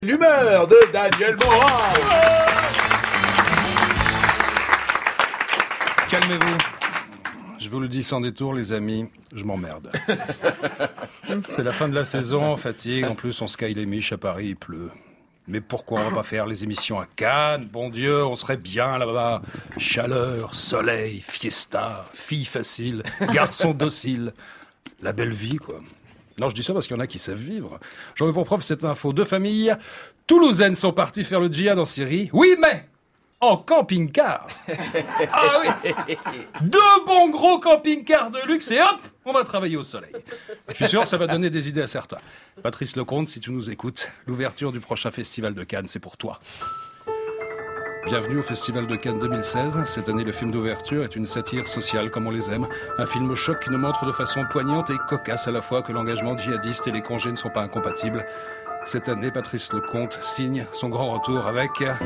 L'humeur de Daniel Morin. Calmez-vous. Je vous le dis sans détour, les amis, je m'emmerde. C'est la fin de la saison, fatigue, en plus on sky les miches à Paris, il pleut. Mais pourquoi on va pas faire les émissions à Cannes? Bon Dieu, on serait bien là-bas. Chaleur, soleil, fiesta, filles faciles, garçons dociles. La belle vie, quoi. Non, je dis ça parce qu'il y en a qui savent vivre. J'en veux pour preuve cette info. 2 familles toulousaines sont parties faire le djihad en Syrie. Oui, mais en camping-car. Ah oui, 2 bons gros camping-cars de luxe et hop, on va travailler au soleil. Je suis sûr que ça va donner des idées à certains. Patrice Lecomte, si tu nous écoutes, l'ouverture du prochain festival de Cannes, c'est pour toi. Bienvenue au Festival de Cannes 2016. Cette année, le film d'ouverture est une satire sociale comme on les aime. Un film choc qui nous montre de façon poignante et cocasse à la fois que l'engagement djihadiste et les congés ne sont pas incompatibles. Cette année, Patrice Lecomte signe son grand retour avec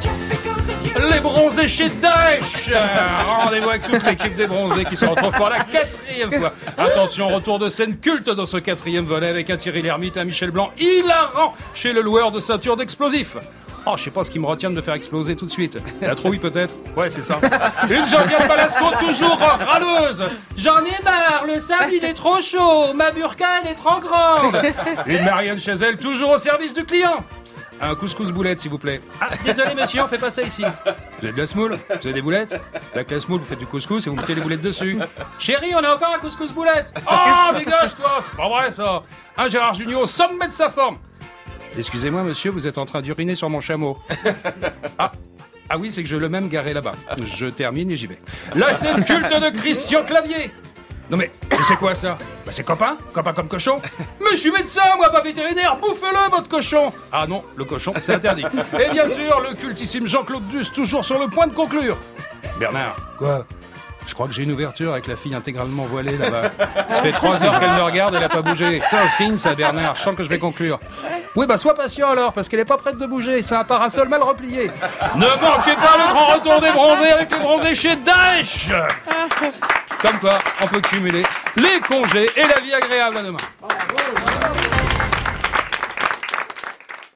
les bronzés chez Daesh. Rendez-vous avec toute l'équipe des bronzés qui se retrouve pour la 4e fois. Attention, retour de scène culte dans ce 4e volet avec un Thierry Lhermitte et un Michel Blanc hilarant chez le loueur de ceinture d'explosifs. Oh, je sais pas ce qui me retient de me faire exploser tout de suite. La trouille peut-être? Ouais, c'est ça. Une Josiane Balasco toujours râleuse. J'en ai marre, le sable il est trop chaud, ma burqa elle est trop grande. Une Marianne Chazelle toujours au service du client. Un couscous boulette s'il vous plaît. Ah, désolé monsieur, on fait pas ça ici. Vous avez de la semoule? Vous avez des boulettes? Avec la semoule, vous faites du couscous et vous mettez les boulettes dessus. Chérie, on a encore un couscous boulette. Oh, dégage-toi, c'est pas vrai ça. Un Gérard Jugnot au sommet de sa forme. Excusez-moi, monsieur, vous êtes en train d'uriner sur mon chameau. Ah oui, c'est que je l'ai même garé là-bas. Je termine et j'y vais. La scène culte de Christian Clavier. Non mais c'est quoi ça? Bah c'est copain comme cochon. Mais je suis médecin, moi, pas vétérinaire. Bouffez-le, votre cochon. Ah non, le cochon, c'est interdit. Et bien sûr, le cultissime Jean-Claude Duss, toujours sur le point de conclure. Bernard. Quoi? Je crois que j'ai une ouverture avec la fille intégralement voilée là-bas. Ça fait 3 heures qu'elle me regarde, elle a pas bougé. C'est un signe, ça, Bernard. Je sens que je vais conclure. Oui, bah sois patient alors, parce qu'elle est pas prête de bouger. C'est un parasol mal replié. Ne manquez pas le grand retour des bronzés avec les bronzés chez Daesh. Comme quoi, on peut cumuler les congés et la vie agréable à demain.